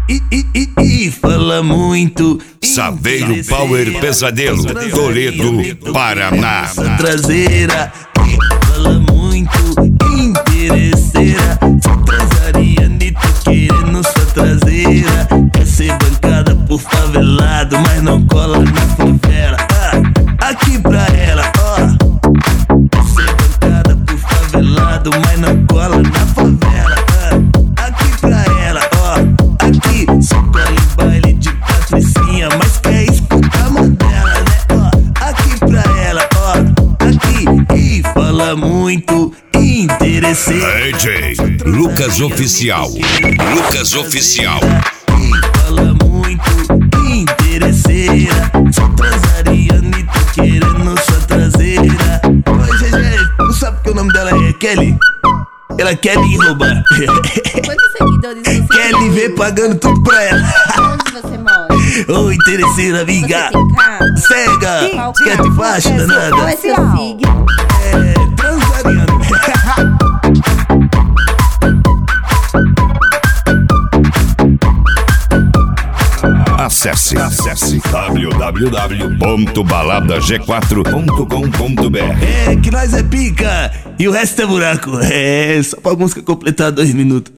E fala muito. Saveiro Power Pesadelo, Toledo, Paraná. Traseira, fala muito, interesseira. Só transaria e tô querendo sua traseira. Quer ser bancada por favelado, mas não cola na favela. Aqui pra ela, ó. Quer ser bancada por favelado, mas não cola na favela. Aqui pra ela, ó. Aqui, só cola em baile de patricinha, mas quer escutar Mandela, né? Ó, aqui pra ela, ó. Aqui, e fala muito, interesseira. DJ Lucas Oficial. Lucas Oficial. E fala muito, interesseira. Só transaria e tô querendo sua traseira. Oi, GG, não sabe que o nome dela é Kelly? Ela quer me roubar. Quantos seguidores você Quer tem? me ver pagando tudo pra ela. Onde você mora? Ô, interesseira, amiga. Você tem casa? Cega, Qual quer casa? de faixa Qual danada? é seu signo? É, transariano. Acesse www.baladag4.com.br. É que nós é pica e o resto é buraco. É só pra música completar 2 minutos.